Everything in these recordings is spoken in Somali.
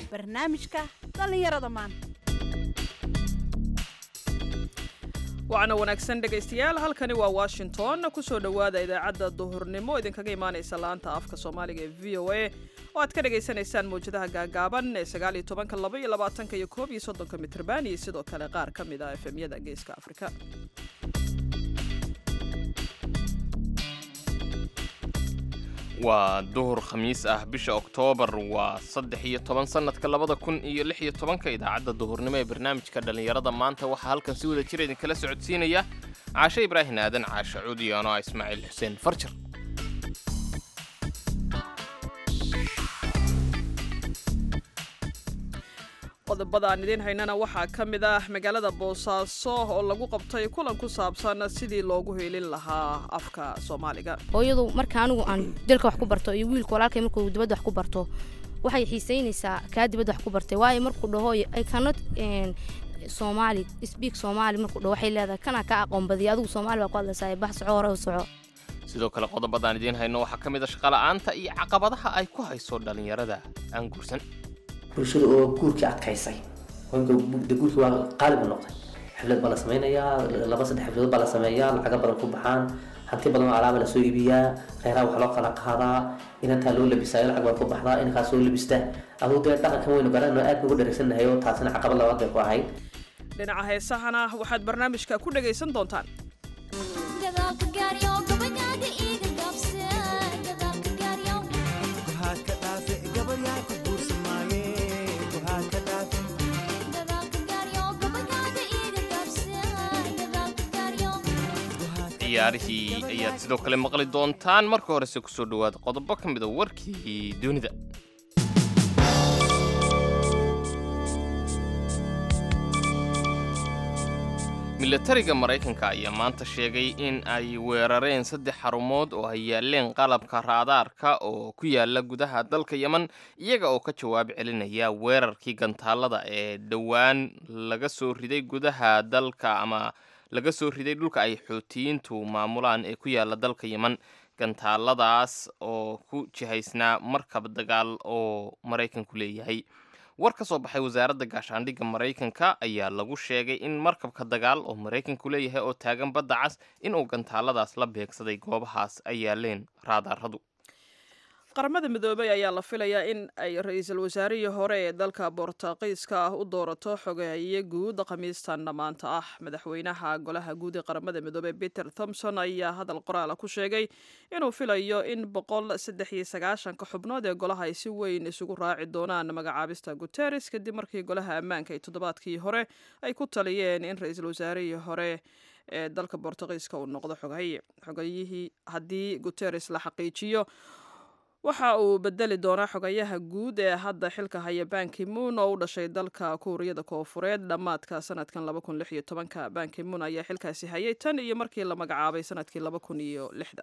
barnaamijka dhallinyarada maanta. waana wanaagsan dhegaystayaal, halkani waa Washington. ku soo dhawaada idaacadda duhurnimo idinkaga imaanaysa laanta afka Soomaaliga ee VOA oo aad ka dhageysanaysaan mowjadaha gaagaaban ee 19, 22 iyo 31 mitirban iyo sidoo kale qaar ka mid ah FM-yada Geeska Afrika. waa duhur khamiis ah bisha Oktoobar waa 13 sanadka 2016 idaacadda duhurnimo ee barnaamijka dhalinyarada maanta waxaa halkan si wada jir idinkala socodsiinaya Caashe Ibraahin Aadan, Caashe Cuudi iyo anoo Ismaaciil Xuseen Farjar. qodobada aan idin haynana waxaa ka mid ah magaalada Boosaaso oo lagu qabtay kulan ku saabsan sidii loogu heelin lahaa afka Soomaaliga. hooyadu marka anigu aan dalka wax ku barto iyo wiilka walaalkay markuu dibadda wax ku barto waxay xiiseynaysaa ka dibadda wax ku bartay waayo markuu dhaho I cannot Somali speak Somali markuu dhaho waxay leedahay kana ka aqoon badiyo adigu Soomaali waa ku hadlaysaa bax hore u soco. sidoo kale qodobadaan idin hayno waxaa ka mid ah shaqo la'aanta iyo caqabadaha ay ku hayso dhalinyarada aan guursan. bulshada oo guurka adkaysay guurka waa qaalib noqday. xaflad baa la sameeyaa, 2-3 xafladood baa la sameeyaa, lacag badan ku baxaan, hanti badan oo alaab la soo iibiyaa, kheyraad wax loo kala qaadaa, inta loo labisayo lacag baa ku baxdaa, in ka soo labista adoo dhaqankan weyn garanayno aad ugu dhareysanahay oo taasina caqabad labaad bay ku ahayd. dhinaca heesahana waxaad barnaamijka ku dhagaysan doontaan. ciyaarihii ayaad sidoo kale maqli doontaan. marka horese ku soo dhawaada qodobo ka mid ah warkii dunida. milatariga Mareykanka ayaa maanta sheegay in ay weerareen 3 xarumood oo ay yaaleen qalabka raadaarka oo ku yaala gudaha dalka Yemen, iyaga oo ka jawaab celinaya weerarkii gantaalada ee dhawaan laga soo riday gudaha dalka ama laga soo riday dhulka ay Xuutiyiintu maamulaan ee ku yaala dalka Yemen. gantaaladaas oo ku jihaysnaa markab dagaal oo Mareykanku leeyahay. war ka soo baxay wasaaradda gaashaandhigga Mareykanka ayaa lagu sheegay in markabka dagaal oo Mareykanku leeyahay oo taagan badda cas inuu gantaaladaas la beegsaday goobahaas ay yaaleen raadaaradu. qaramada midoobay ayaa la filayaa in ay ra'iisul wasaarihii hore ee dalka Boortaqiiska ah u doorato xogeeye guud khamiistan maanta ah. madaxweynaha golaha guud ee qaramada midoobay Peter Thompson ayaa hadal qoraal ku sheegay inuu filayo in 193 xubnood ee golaha ay si weyn isugu raaci doonaan magacaabista Guterres kadib markii golaha ammaanka ay toddobaadkii hore ay ku taliyeen in ra'iisul wasaarihii hore ee dalka Boortaqiiska uu noqdo xogeyihii haddii Guterres la xaqiijiyo waxa uu bedeli doonaa xogayaha guud ee hadda xilka haya Ban Ki-moon oo u dhashay dalka Kuuriyada Koonfureed dhammaadka sanadkan 2016. Ban Ki-moon ayaa xilkaasi hayay tan iyo markii la magacaabay sanadkii 2006.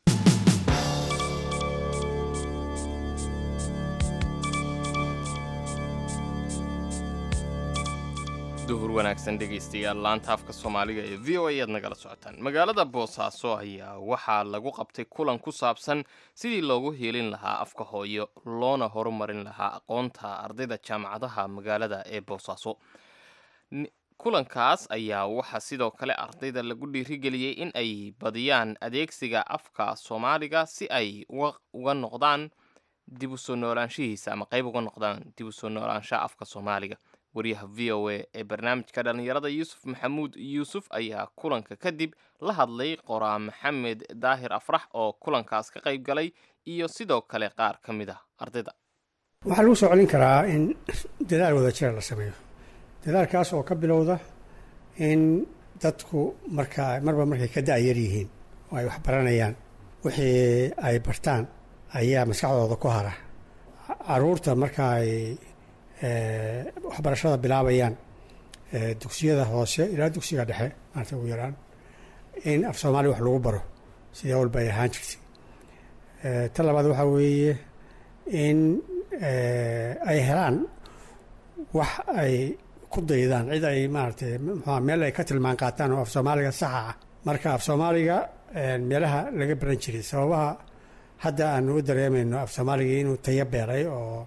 duhur wanaagsan dhegaystayaal, laanta afka Soomaaliga ee VOA aad nagala socotaan. magaalada Boosaaso ayaa waxaa lagu qabtay kulan ku saabsan sidii loogu heelin lahaa afka hooyo loona horumarin lahaa aqoonta ardayda jaamacadaha magaalada ee Boosaaso. kulankaas ayaa waxaa sidoo kale ardayda lagu dhiirigeliyey in ay badiyaan adeegsiga afka Soomaaliga si ay uga noqdaan dib u soo noolaanshihiisa ama qayb uga noqdaan dib u soo noolaanshaha afka Soomaaliga. wariyaha VOA ee barnaamijka dhalinyarada Yuusuf Maxamuud Yuusuf ayaa kulanka kadib la hadlay qoraa Maxamed Daahir Afrax oo kulankaas ka qayb galay iyo sidoo kale qaar ka mid ah ardayda. waxaa lagu soo celin karaa in dadaal wada jira la sameeyo. dadaalkaas oo ka bilowda in dadku marba markay ka da'yar yihiin oo ay wax baranayaan wixii ay bartaan ayaa maskaxdooda ku hara. caruurta marka ay waxbarashada bilaabayaan dugsiyada hoose ilaa dugsiga dhexe maanta ugu yaraan in af Soomaali wax lagu baro sidii walba ay ahaan jirtay. tan labaad waxaa weeye in ay helaan wax ay ku daydaan cid ay maaragtay meel ay ka tilmaan qaataan oo af Soomaaliga saxa ah. marka af Soomaaliga meelaha laga baran jiray sababaha hadda aan u dareemayno af Soomaaliga inuu tayo beeray oo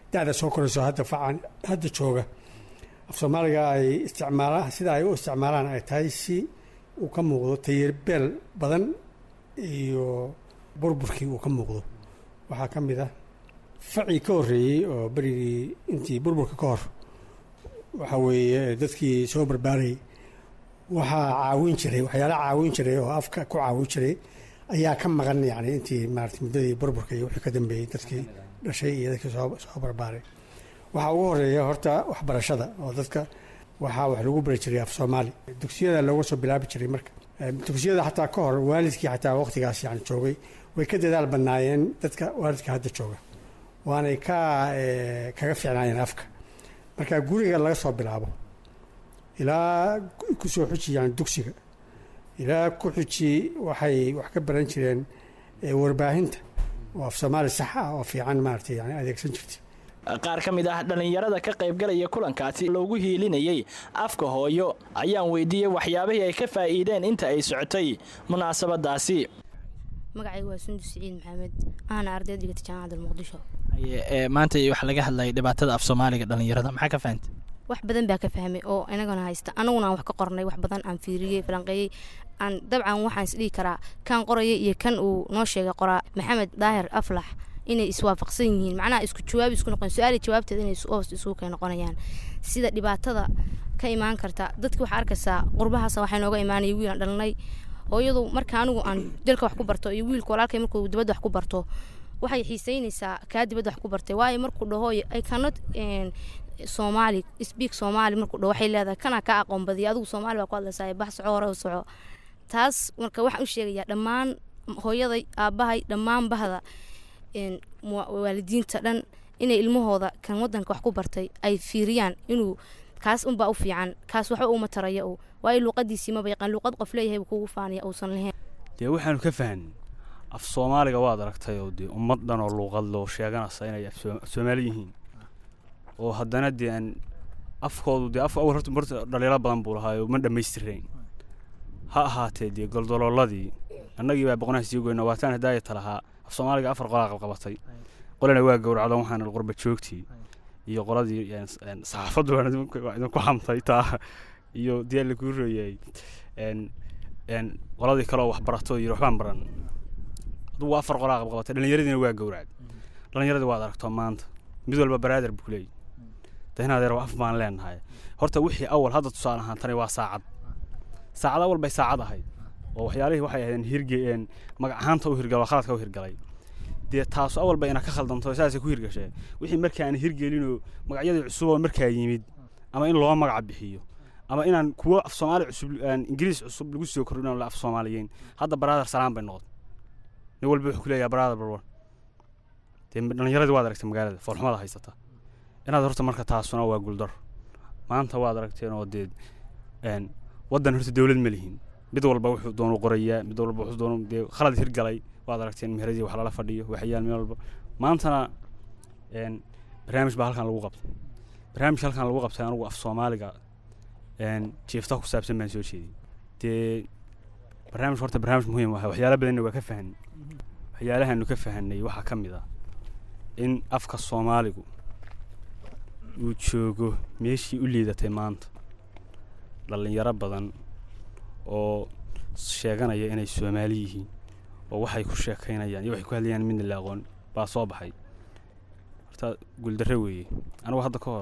da'da soo korayso hadda jooga af soomaaliga ay isticmaalaan sida ay u isticmaalaan ay tahay si uu ka muuqdo tayerbeel badan iyo burburkii uu ka muuqdo. waxaa ka mid ah facii ka horreeyey oo berigii intii burburka ka hor waxa weeye dadkii soo barbaarayay waxaa caawin jiray waxyaala caawin jiray oo afka ku caawin jiray ayaa ka maqan yani intii maarata muddadii burburka iyo wixii ka dambeeyey dadkii dhashay iyo dadkii soo barbaaray. waxaa ugu horeeya horta waxbarashada oo dadka waxaa wax lagu bari jiray af soomaali dugsiyada looga soo bilaabi jiray. marka dugsiyada xataa ka hor waalidkii xataa waqtigaas yani joogay way ka dadaal badnaayeen dadka waalidka hadda jooga waanay kaga fiicnaayeen afka. marka guriga laga soo bilaabo ilaa ku soo xuji yani dugsiga ilaa ku xuji waxay wax ka baran jireen warbaahinta oo af soomaali sax ah oo fiican maaragtay yani adeegsan jirtay. qaar ka mid ah dhallinyarada ka qaybgalaya kulankaasi loogu hiilinayay afka hooyo ayaan weydiiyey waxyaabihii ay ka faa'iideen inta ay socotay munaasabadaasi. magacaygu waa Sundus Siciid Maxamed ahna arday dhigata jaamacadda Muqdisho. maanta waxa laga hadlayay dhibaatada af Soomaaliga dhalinyarada maxaa ka fahamtay? wax badan baa ka fahmay oo anagana haysta anaguna wax ka qornay wax badan aan fiiriyay falanqeeyay aan dabcan waxaan isdhigi karaa kan qoraya iyo kan uu noo sheegay qoraa Maxamed Daahir Aflax inay iswaafaqsan yihiin macnaha isku jawaab isku noqon su'aal jawaabteeda inay isku keen noqonayaan sida dhibaatada ka imaan karta dadka waxa arkaysaa qurbahaas waxay nooga imaanay wiil aan dhalnay hooyadu marka anigu aan dalka wax ku barto iyo wiilku walaalkay markuu dibadda wax ku barto waxay xiiseynaysaa ka dibadda wax ku bartay waayo markuu dhaho ay cannot Somali speak Somali markuu dhaho waxay leedahay kana ka aqoon badiyo adigu Somali baa ku hadlaysaa bax hore u soco taas marka waxaan u sheegayaa dhammaan hooyaday aabahay dhammaan bahda waalidiinta dhan inay ilmahooda kan wadanka wax ku bartay ay fiiriyaan inuu kaas un baa u fiican kaas waxa uu matarayo waayo luqadiisii ma bayqan luqad qof leeyahay kugu faaniya uusan lahayn. waxaanu ka fahanay af Soomaaliga waad aragtay oo ummad dhan oo luqad loo sheeganaysa inay af Soomaali yihiin oo haddana afkoodu af awal horta dhalinyaro badan buu lahaa oo ma dhameystireen ha ahaatee goldolooladii annagii baa boqonaasii goyna waataan hadaayay talahaa af Soomaaliga afar qolaaq qabtay qolana waa gowracdo waxaan qurba joogtii iyo qoladii saxaafadu waa ku xamtay taa iyo la ku reeyay qoladii kale wax barato iyo waxbaan baran aduu afar qolaaq qabtay dhalinyaradina waa gowracad dhalinyarada waa aragto maanta mid walba baraader buu leeyahay dahnadeer waa af baan leenahay horta wixii awal hadda tusaale ahaan tani waa saacad awal bay saacad ahayd oo waxyaalihii waxay ahayn hirgeen magac ahaanta u hirgalay khaladka u hirgalay taas awal bay ina ka khaldanto saasay ku hirgashay wixii markaa aan hirgelino magacyada cusub oo markaa yimid ama in loo magac bixiyo ama inaan kuwa af Soomaali cusub Ingiriis cusub lagu soo kordhino la af Soomaaliyeyn hadda brother salaam bay noqday nin walba wuxuu ku leeyahay brother dhalinyarada waad aragtay magaalada foolxumada haysata inaad horta marka taasuna waa guuldar maanta waad aragteen oo wadan horta dawlad ma lihin mid walba wuxuu doono qorayaa mid walba wuxuu doono khalad hirgalay waad aragteen meheradii wax la fadhiyo waxyaal meel walba maantana barnaamij baa halkan lagu qabtay anigu af Soomaaliga jiifta ku saabsan baan soo jeediyay barnaamij horta barnaamij muhiim ah waxyaalo badan waa ka fahanay waxyaalahaanu ka fahanay waxa kamid ah in afka Soomaaligu uu joogo meeshii u liidatay maanta dhalinyaro badan oo sheeganaya inay Soomaali yihiin oo waxay ku sheekaynayaan iyo waxay ku hadlayaan mid la aqoon baa soo baxay horta guuldarro weeye anigu hadda ka hor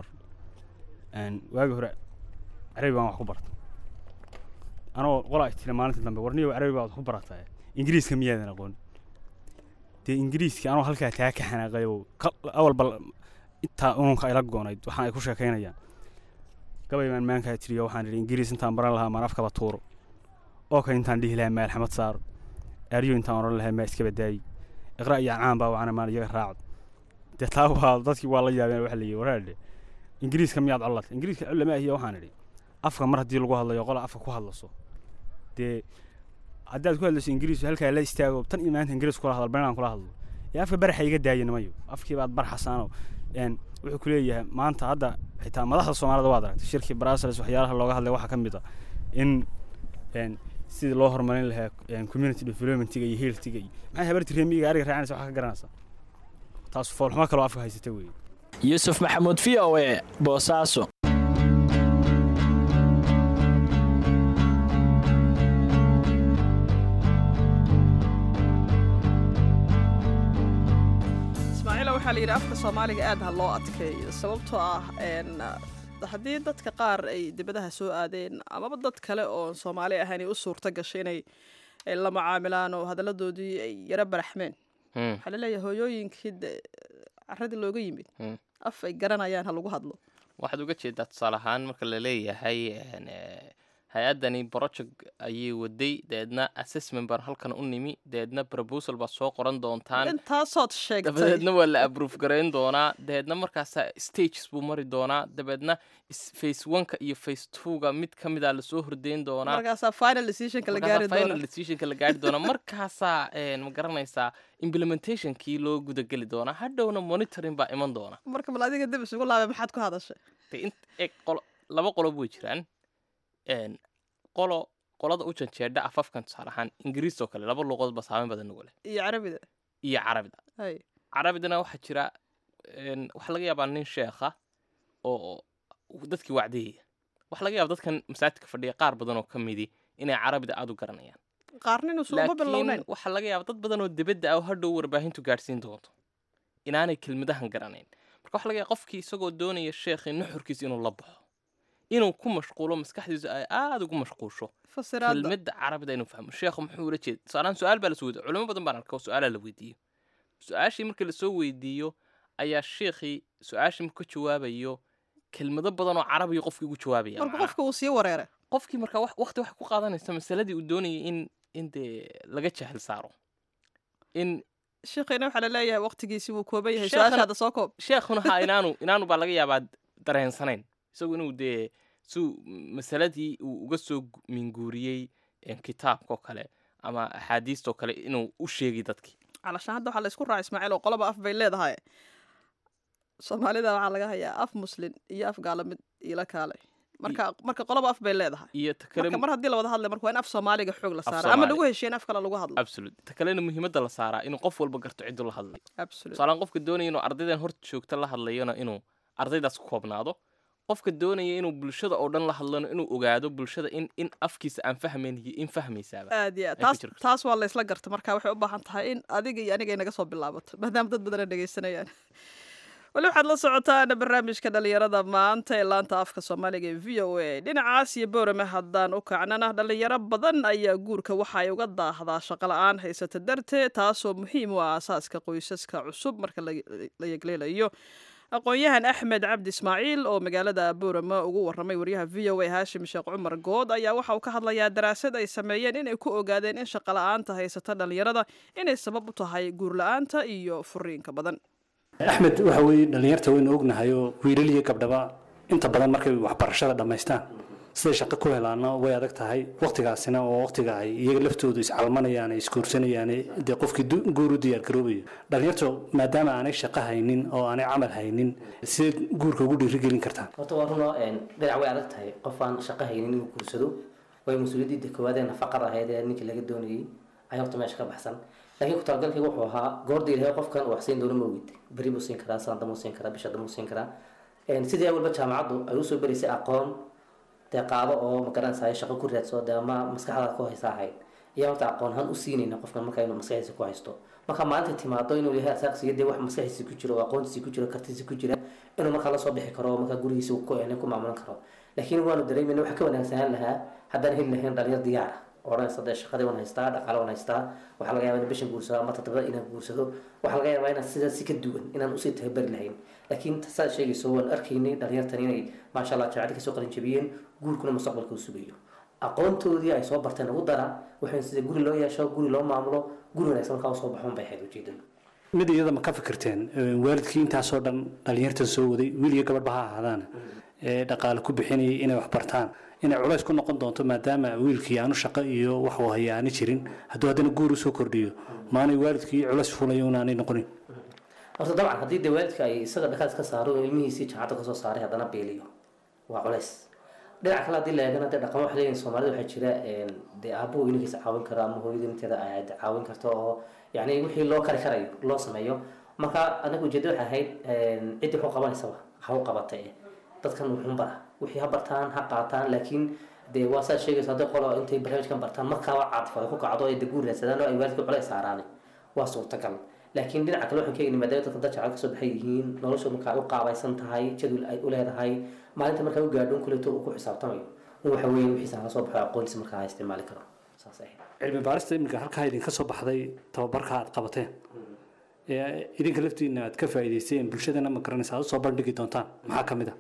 waagi hore Carabi baan wax ku bartay anoo qolaa tirada maalinta dambe warniyo Carabi baa wax ku baratay Ingiriiska miyaadan aqoon Ingiriiska anoo halkaa taa ka xanaaqay awal bal inta unka ila goonayd waxaan ay ku sheekaynayaan gabay man maanka tiriyo waxaan Ingiriis intaan baran lahaa ma afka tuuro oo ka intaan dhihi lahaa meel xamad saar ariyo intaan oran lahaa ma iska badaay iqra iyo caan baa waxaan ma iyaga raacad dadka dadkii waa la yaabeen wax la yiri waraade Ingiriiska miyaad callad Ingiriiska lama ahiyo waxaan idhi afka mar hadii lagu hadlayo qola afka ku hadlaso haddaad ku hadlayso Ingiriis halka la istaago tan iimaanta Ingiriis kula hadal banaan kula hadlo afka baraxa iga daayeen mayo afkii baad barxasaano wuxuu ku leeyahay maanta hadda xitaa madaxda Soomaalida waa aragtay shirkii Brussels waxyaalaha looga hadlay waxa kamid ah in sidii loo horumarin lahaa community development-iga iyo health-iga maxay habartii reemiga ariga raacanaysa waxa ka garanaysa taas foolxuma kale afka haysata weey yuusuf maxamuud v o a boosaaso. waxaa la yidhi afka soomaaliga aad ha loo adkeeyo sababtoo ah haddii dadka qaar ay dibadaha soo aadeen amaba dad kale oo soomaali ahayn ay u suurta gashay inay la macaamilaan oo hadalladoodii ay yaro baraxmeen waxaa laleeyahay hooyooyinkii caradii looga yimid af ay garanayaan ha lagu hadlo. waxaad uga jeedaa tusaale ahaan marka la leeyahay hay-addani project ayay waday dabeedna assessment baan halkan u nimi dabeedna proposal baa soo qoran doontaan intaasood sheegtay dabadeedna waa la approve garayn doonaa dabeedna markaasa stages buu mari doonaa dabeedna phase 1ka iyo phase 2ga mid ka mid a lasoo hordeyn doonaa markaasaa final decisionka la gaari doonaa markaasaa ma garanaysaa implementationkii loo gudageli doonaa hadhowna monitoring baa iman doona. marka bal adiga dib isugu laabay maxaad ku hadashay? laba qolob way jiraan. qolada u janjeedha afafkan tusaale ahaan ingiriis oo kale laba luuqood ba saameyn badan ugu leh iyo carabida carabidana waxaa jira waxaa laga yaabaa nin sheekha oo dadkii wacdiyaya waxaa laga yaaba dadkan masaajidka fadhiya qaar badan oo ka midi inay carabida aad u garanayaan qaarnin usuma bilownayn. waxaa laga yaaba dad badan oo dibadda ah hadhow warbaahintu gaadhsiin doonto inaanay kelmadahan garanayn marka waxaa laga yaaba qofkii isagoo doonaya sheekhi nuxurkiisa inuu la baxo inuu ku mashquulo maskaxdiisu ay aad ugu mashquusho kelmadda carabida inuu fahmo sheekhu muxuu ula jeeda tusaalahaan su-aal baa lasoo weydiyo culimo badan baan arka oo su-aalaa la weydiiyo su-aashii marka lasoo weydiiyo ayaa sheekhii su-aashii marku ka jawaabayo kelmado badan oo carabiga qofkii ugu jawaabaya marka qofka uu sii wareeray qofkii marka waqti waxay ku qaadanaysa masaladii uu doonayay in dee laga jahil saaro in sheekhina waxaa la leeyahay waqtigiisii wuu kooban yahay su-aashaada soo koob sheekhuna ha inaanu baa laga yaabaa dareensanayn isagu inuu dee suu masaladii uu uga soo minguuriyey kitaabkaoo kale ama axaadiistoo kale inuu u sheegay dadkii calashaan hadda waxaa la isku raaca ismaaciil oo qoloba af bay leedahay soomaalida waxaa laga hayaa af muslin iyo af gaala mid iila kaalay marka qoloba af bay leedahay iyo mar haddii la wada hadlay marka waa in af soomaaliga xoog la saara ama lagu heshiin af kale lagu hadlo absolute ta kalena muhiimadda la saaraa inuu qof walba garto cidduu la hadlay tusaalaan qofka doonaya inuu ardaydan hor joogta la hadlayona inuu ardaydaas ku koobnaado qofka doonaya inuu bulshada oo dhan la hadlano inuu ogaado bulshada in afkiisa aan fahmayn iyo in fahmaysaaba aad iyo taas waa la isla garta marka waxay u baahan tahay in adiga iyo aniga inaga soo bilaabato maadaama dad badan ay dhegaysanayaan wali waxaad la socotaan barnaamijka dhalinyarada maanta ee laanta afka soomaaliga ee v o a dhinacaas iyo boorame haddaan u kacnana dhalinyaro badan ayaa guurka waxa ay uga daahdaa shaqo la-aan haysata darteed taasoo muhiim u ah aasaaska qoysaska cusub marka la yegleelayo aqoon-yahan axmed cabdi ismaaciil oo magaalada boorama ugu waramay waryaha v o a haashim sheekh cumar good ayaa waxa uu ka hadlayaa daraasad ay sameeyeen inay ku ogaadeen in shaqo la-aanta haysata dhalinyarada inay sabab u tahay guur la-aanta iyo furiinka badan. axmed waxa weeye dhalinyarta waynu ognahay oo wiilal iyo gabdhaba inta badan markay waxbarashada dhammaystaan siday shaqo ku helaana way adag tahay waqtigaasina oo waqtiga ay iyaga laftoodu iscalmanayaan ay isguursanayaan dee qofkii guur u diyaargaroobayo dhalinyartu maadaama aanay shaqo haynin oo aanay camal haynin sideed guurka ugu dhiirigelin kartaan? horta waa runo dhinac way adag tahay qof aan shaqo haynin inuu guursado way mas-uuliyaddiida koowaad ee nafaqada ahayd ee ninkii laga doonayay ay horta meesha ka baxsan laakiin ku-talgalkayga wuxuu ahaa goorda ilahay qofkan uu waxsiin doono ma ogid beri buu siin karaa sanad damuu siin karaa bisha damuu siin karaa sidii awalba jaamacaddu ay usoo beraysay aqoon dee qaado oo magaranaysaay shaqo ku raadso dee ama maskaxdaada ku haysa ahayd ayaa horta aqoon ahaan u siinayna qofkan marka inuu maskaxdiisa ku haysto marka maalinta timaado inuu yahay asaaqsiga dee wax maskaxdiisa ku jiro aqoontiisa ku jiro kartiisa ku jira inuu markaa lasoo bixi karo marka gurigiisa ku maamulan karo laakiin waanu dareemayna wax ka wanaagsanaan lahaa haddaan heli lahayn dhalinyar diyaar ah odhanaysa dee shaqadii waan haystaa dhaqaale waan haystaa waxaa laga yaabaa in bishan guursado ama todobada inaan guursado waxaa laga yaabaa inaan sidaas si ka duwan inaan usii tababari lahayn laakiin saad sheegayso waan arkaynay dhalinyartan inay maasha allah jaacada kasoo qalin jabiyeen guurkuna mustaqbalka u sugayo aqoontoodii ay soo barteen ugu dara waxay sida guri loo yeesho guri loo maamulo guri wanaagsan markaa usoo baxoon bay ahayd ujeedadu mid iyada ma ka fikirteen waalidkii intaasoo dhan dhalinyartan soo waday wiil iyo gabadhba ha ahaadaan ee dhaqaale ku bixinayay inay wax bartaan inay culays ku noqon doonto maadaama wiilkii aanu shaqo iyo wax uu haya aani jirin hadduu haddana guur usoo kordhiyo maanay waalidkii culays fulayo unaanay noqonin horta dabcan haddii dee waalidka ay isaga dhakaas ka saaro ilmihiisii jaacadda kasoo saaray haddana beeliyo waa culays dhinaca kale haddii la eegana dee dhaqamo waxay leeyihin soomaalida waxaa jira dee aabbuhu inankiisa caawin karo ama hooyada inteeda ay caawin karto oo yacni wixii loo kari karayo loo sameeyo marka anagu ujeedada waxay ahayd ciddii waxu qabanaysaba ha u qabatay dadkan wuxuun bara wixii ha bartaan ha qaataan laakiin dee waa saa sheegaysa hadday qolo intay barnaamijkan bartaan markaaba caadifada ku kacdo ay daguur raadsadaan oo ay waalidka culays saaraan waa suurtagal laakiin dhinaca kale waxaan ka eegni maadaama dadka dad jacayl kasoo baxay yihiin nolosha markaa u qaabaysan tahay jadwal ay u leedahay maalinta markaa u gaadho kuleeto uu ku xisaabtamayo waxa weeye wixiisa hala soo baxo aqoonsi markaa ha isticmaali karo saas ahayd cilmi baarista iminka halkaa idinka soo baxday tababarka aad qabateen idinka laftiina aad ka faa'iidaysteen bulshadana ma garanaysa aad usoo bandhigi doontaan maxaa ka mid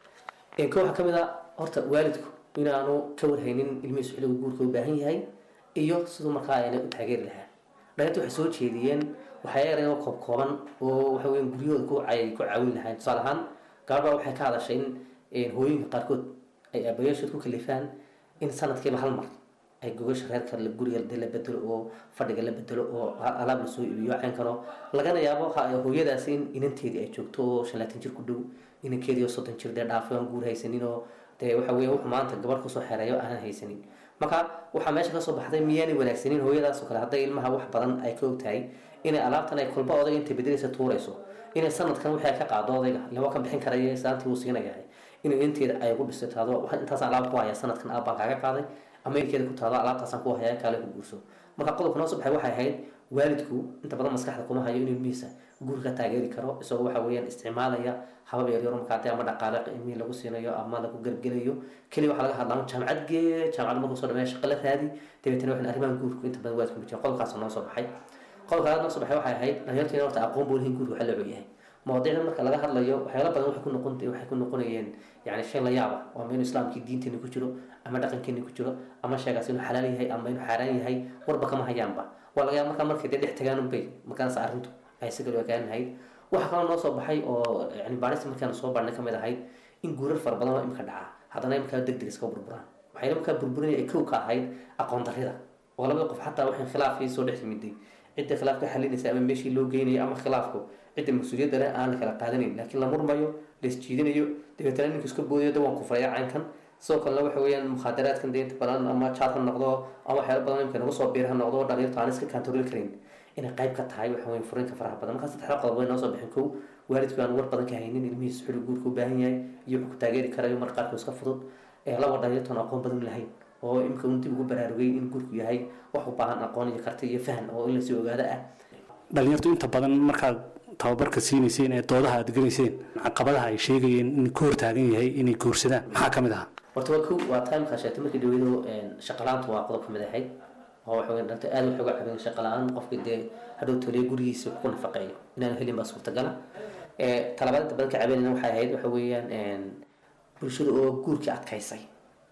a ka waxaa ka mid a horta waalidku inaanu ka warhaynin ilmihiisu xilligu guurka u baahan yahay iyo siduu markaa ayna u taageeri lahaa dhalinta waxay soo jeediyeen waxay yareen koob kooban oo waxa weeyaan guryahooda ku caawin lahayn tusaale ahaan gabadha waxay ka hadashay in hooyinka qaarkood ay aabayaashood ku kalifaan in sanadkiiba hal mar ay gogasha reerka guriga la bedelo oo fadhiga la bedelo oo alaab la soo iibiyo caynkano lagana yaabo hooyadaas in inanteedii ay joogto oo 50 jir ku dhow inankeedii oo 30 jir dee dhaafay aan guur haysanin oo dee waxa weeye wuxuu maanta gabadh kusoo xereeyo aanan haysanin marka waxaa meesha kasoo baxday miyaanay wanaagsanin hooyadaas oo kale hadday ilmaha wax badan ay ka ogtahay inay alaabtan ay kolba odayga intay bedelaysa tuurayso inay sanadkan wixii ay ka qaado odayga laba ka bixin karaya saantii uu siinayahay inay inteeda ay ugu dhisto taado intaas alaab ku haya sanadkan aabaan kaaga qaaday ama ilkeeda ku taado alaabtaasaan ku haya kaale ku guurso marka qodobka noo soo baxay waxay ahayd waalidku inta badan maskaxda kuma hayo inuu ilmihiisa guurka taageeri karo isagoo waxa weeyaan isticmaalaya habab yaryar markaa dee ama dhaqaale ilmihi lagu siinayo ama lagu gargelayo keliya waxaa laga hadlaa jaamacad gee jaamacad markuu soo dhameeya shaqo la raadi dabeetana waxaan arrimahan guurku inta badan waalidku mujiya qodobkaas noo soo baxay qodobka noo soo baxay waxay ahayd dhalinyarteena horta aqoon buu leeyahay guurku waxa la ogyahay مواضيعنا marka laga hadlayo waxyaalo badan waxay ku noqonayeen yani shay la yaab ah oo meel islaamkii diinteena ku jiro ama dhaqankeena ku jiro ama sheegaas inuu xalaal yahay ama inuu xaraan yahay warba kama hayaanba waa laga yaabaa markay dhex tagaan un bay markaas arrintu ay sigal wagaanahay waxa kale noo soo baxay oo yani baarista markaan soo baarnay kamid ahayd in guurar far badan oo imka dhaca haddana imka degdeg iska burburaan waxay markaa burburinay ay kow ka ahayd aqoon darrida oo labada qof xataa waxay khilaafay soo dhex yimiday cidda khilaafka xalinaysa ama meeshii loo geynayay ama khilaafku cidda mas'uuliyadda leh aan la kala qaadanayn laakiin la murmayo la isjiidinayo dabeetana ninka iska boodiyo dawaan ku furaya caynkan sidoo kalena waxa weeyaan mukhaadaraadkan deynta badan ama jaad ha noqdo ama waxyaalo badan imka nagu soo biir ha noqdo dhalinyarta aan iska kantarooli karin inay qayb ka tahay waxa weeyaan furinka faraha badan markaas saddexda qodob way noo soo bixin kow waalidku aan war badan ka haynin ilmihiisa xilli guurka u baahan yahay iyo wuxuu ku taageeri karayo mar qaarkood iska fudud laba dhalinyartoon aqoon badan lahayn oo imka uu dib ugu baraarugay in guurku yahay wax u baahan aqoon iyo karti iyo faham oo in la sii ogaado ah dhalinyartu inta badan markaad tababarka siinayseen ee doodaha aad gelayseen caqabadaha ay sheegayeen in ka hortaagan yahay inay guursadaan maxaa ka mid ahaa horta waa kow waa timeka sheegtay markii dhaweydo shaqalaantu waa qodob kamid ahayd oo waxa weeyaan dhalta aad waxay uga cabeen shaqalaan qofkii dee hadhow toliyo gurigiisa ku nafaqeeyo inaan helin baa suurtagala talabaad inta badan ka cabeynayna waxay ahayd waxa weeyaan bulshada oo guurkii adkaysay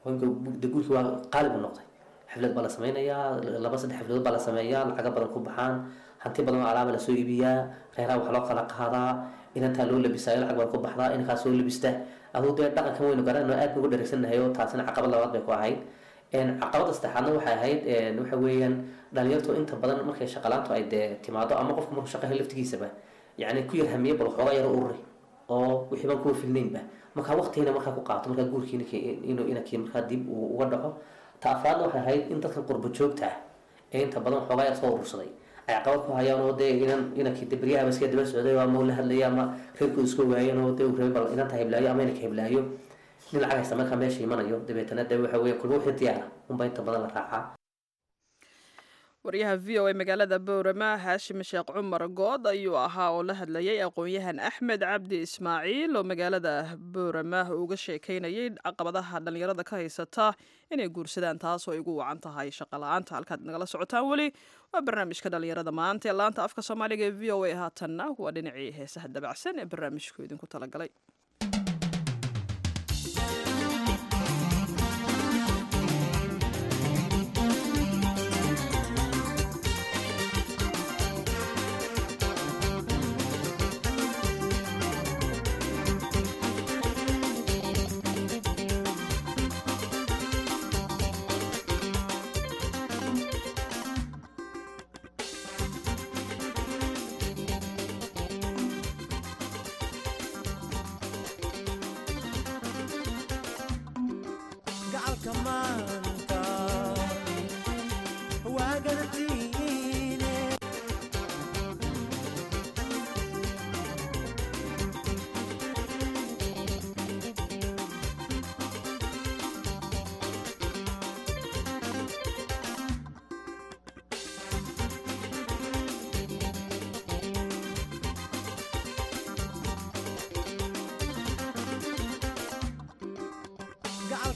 guurkii waa qaalib u noqday xaflad baa la sameynayaa 2-3 xafladood baa la sameeyaa lacaga badan ku baxaan hanti badan oo alaaba la soo iibiyaa reeraha wax loo kala qaadaa inantaa loo labisaayo lacag baa ku baxdaa inankaa soo labista aduu dee dhaqankan waynu garanayno aad ugu dheregsanahay oo taasina caqabad labaad bay ku ahayd caqabada saddexaadna waxay ahayd waxa weeyaan dhalinyartu inta badan markay shaqalaantu ay dee timaado ama qofku markuu shaqaha laftigiisaba yani ku yar hamiye bal waxoogaa yaro ururi oo wixii baan kuwa filnaynba markaa waqtigiina markaa ku qaato markaa guurkiina inuu inankii markaa dib uu uga dhaco ta afraadna waxay ahayd in dadkan qurbo joogta ah ee inta badan waxoogaa yar soo urursaday ay caqabad ku hayaan oo dee inankii dee beryahaba iska daba socday ama uu la hadlaya ama reerkooda iska waayeen oo dee uu rabay bal inanta heblaayo ama inanka heblaayo nin lacag haysta markaa meesha imanayo dabeetana dee waxa weeye kulba wixii diyaara unba inta badan la raacaa waryaha v o a magaalada boorama haashim sheekh cumar good ayuu ahaa oo la hadlayay aqoon-yahan axmed cabdi ismaaciil oo magaalada boorama uga sheekaynayay caqabadaha dhalinyarada ka haysata inay guursadaan taas oo igu wacan tahay shaqala-aanta halkaad nagala socotaan weli waa barnaamijka dhalinyarada maanta ee laanta afka soomaaliga ee v o a haatanna waa dhinacii heesaha dabacsan ee barnaamijku idinku talagalay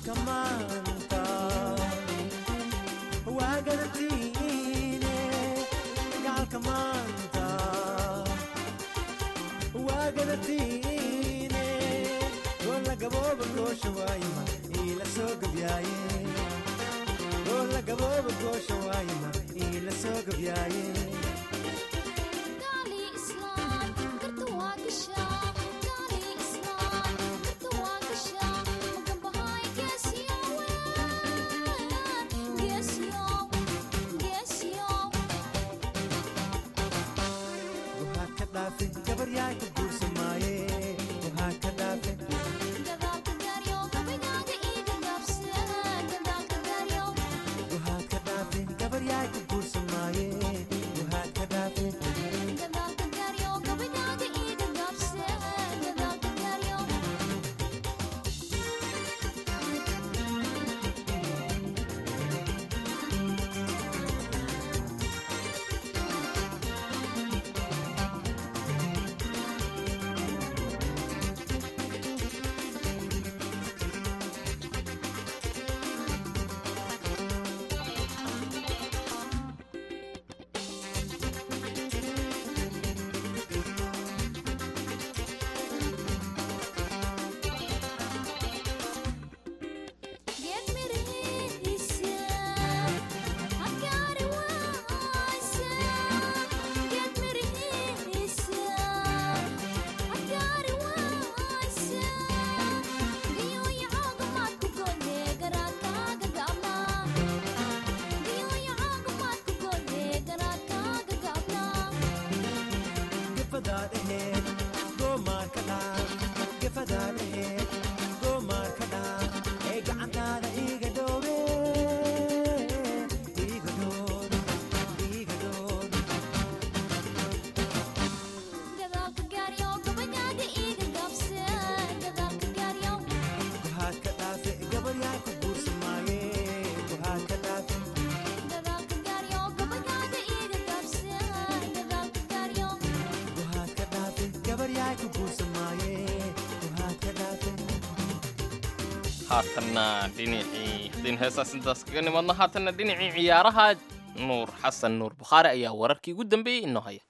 haatanna dhinacii haddiin heesaas intaas kaga nimadno haatanna dhinacii ciyaaraha nuur xasan nuur bukhaari ayaa wararkii ugu dambeeyey inoo haya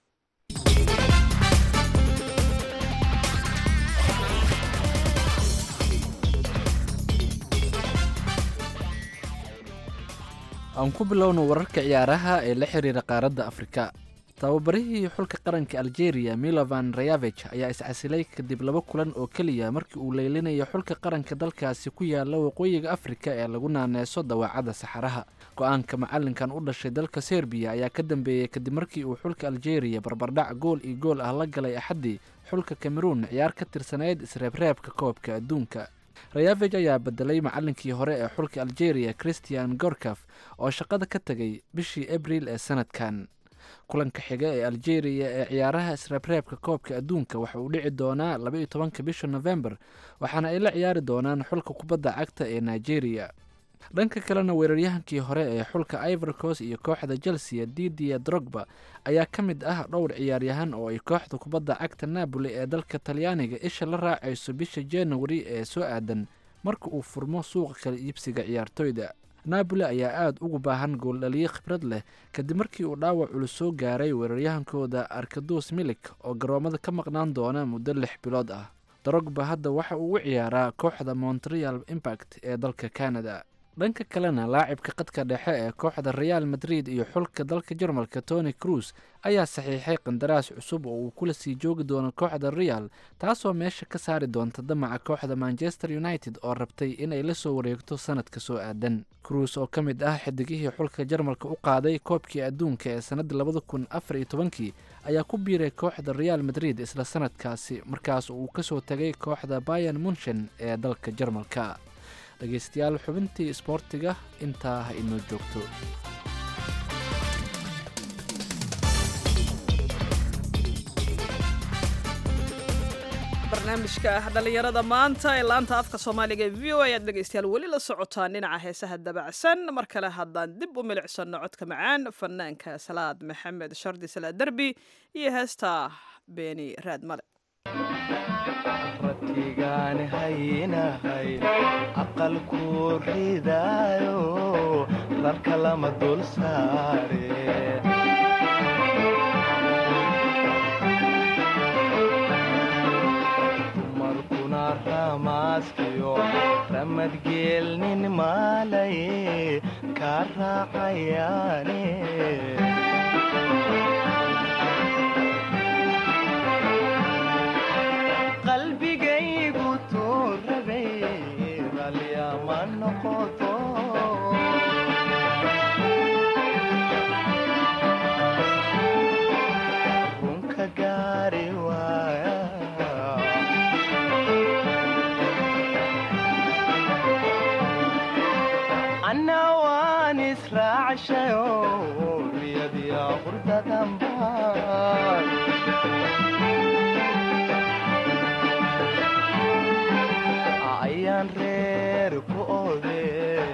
aan ku bilowno wararka ciyaaraha ee la xiriira qaaradda afrika tababarihii xulka qaranka algeria milovan rayavej ayaa iscasilay kadib 2 kulan oo keliya markii uu leylinayo xulka qaranka dalkaasi ku yaala waqooyiga afrika ee lagu naaneeso dawaacadda saxaraha go-aanka macalinkan u dhashay dalka serbiya ayaa ka dambeeyey kadib markii uu xulka algeria barbardhac gool iyo gool ah la galay axaddii xulka cameroon ciyaar ka tirsaneyd isreebreebka koobka adduunka rayavej ayaa bedelay macalinkii hore ee xulka algeria christian gorkaf oo shaqada ka tegay bishii abriil ee sanadkan kulanka xiga ee algeria ee ciyaaraha isreebreebka koobka adduunka waxa uu dhici doonaa 12 bisha november waxaana ay la ciyaari doonaan xulka kubadda cagta ee nigeria dhanka kalena weeraryahankii hore ee xulka ivory coast iyo kooxda chelsea didier drogba ayaa ka mid ah dhowr ciyaaryahan oo ay kooxda kubadda cagta napoli ee dalka talyaaniga isha la raacayso bisha january ee soo aadan marka uu furmo suuqa kala iibsiga ciyaartoyda napoli ayaa aada ugu baahan gooldhaliye khibrad leh kadib markii uu dhaawac culus soo gaaray weeraryahankooda arkadus milik oo garoomada ka maqnaan doona muddo 6 bilood ah drogba hadda waxa uu u ciyaaraa kooxda montreal impact ee dalka canada dhanka kalena laacibka qadka dhexe ee kooxda real madrid iyo xulka dalka jarmalka tony cruz ayaa saxiixay qandaraas cusub oo uu kula sii joogi doono kooxda real taasoo meesha ka saari doonta damaca kooxda manchester united oo rabtay inay la soo wareegto sanadka soo aadan cruz oo ka mid ah xidigihii xulka jarmalka u qaaday koobkii adduunka ee sanadii 2014 ayaa ku biiray kooxda real madrid isla sanadkaasi markaas uu kasoo tagay kooxda bayern munchen ee dalka jarmalka dhegeystayaal xubintii isboortiga intaa ha inoo joogto barnaamijka dhalinyarada maanta ee laanta afka soomaaliga ee v o ayaad dhegeystayaal weli la socotaan dhinaca heesaha dabacsan mar kale haddaan dib u milicsano codka macaan fanaanka salaad maxamed shardi salaad derbi iyo heesta beeni raad male ratigaan haynahay aqalku ridaayo rarka lama dul saare dumarkuna ramaaskiyo ramadgeelnin maalay ka raacayaane qalbigaygu tuurabay ralyama noqoto runka gaari waaya anna waan israacshayo riyadiya qurdadanbaan ayaan reer ku oode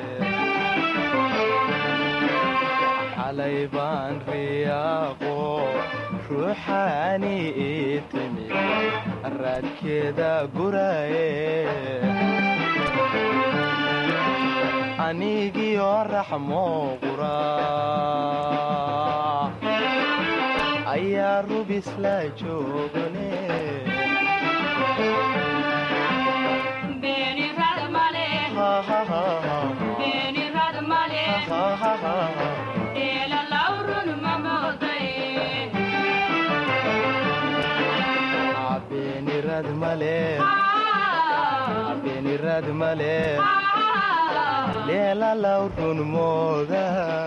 xalay baan riyaaqo ruuxaani ii timi raadkeeda guraye anigiyo raxmo qura ayaa rubisla joogane beenirad male leela lawrun mooda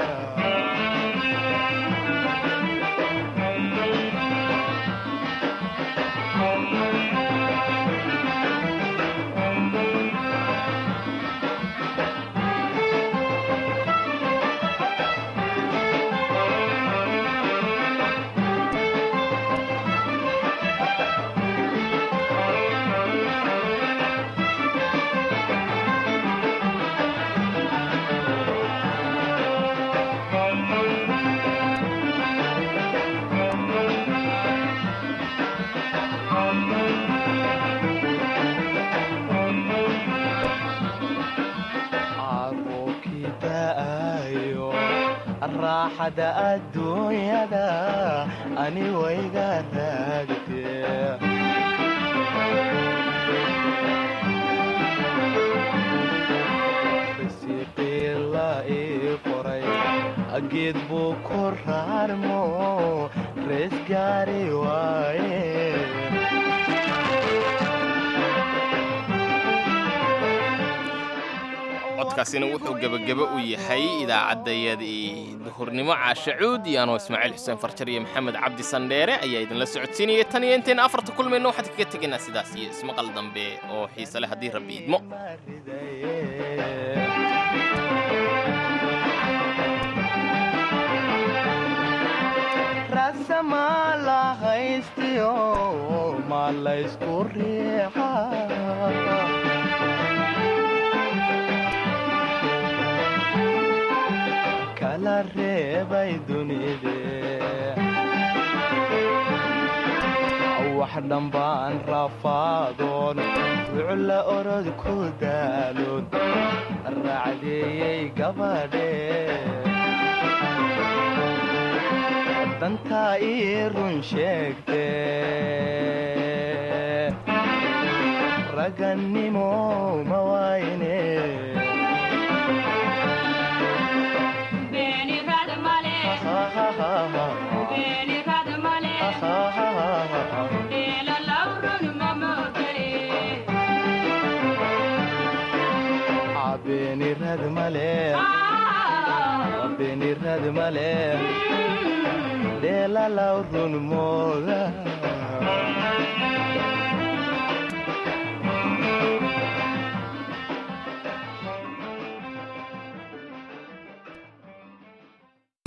raaxada adduunyada ani wayga raagtee risiiqii la ii qoray geed buu ku raarmo rees gaari waaye codkaasina wuxuu gebageba u yahay idaacaddayadii duhurnimo caashacuud iyo anoo ismaaciil xuseen farjar iyo maxamed cabdi sandheere ayaa idinla socodsiinayay tan iyo intayn afarta kulmayno waxaad kaga tegaynaa sidaas iyo ismaqal dambe oo xiise leh haddii rabbi idmo rasama la haystiyo ma laysku riixa kala reebay dunide wax dhambaan rafaadoon wucla orod ku daaloon raacdeeyey gabadhe dantaa ii run sheegte ragannimo ma waayne beenirad male leela lawrun mooda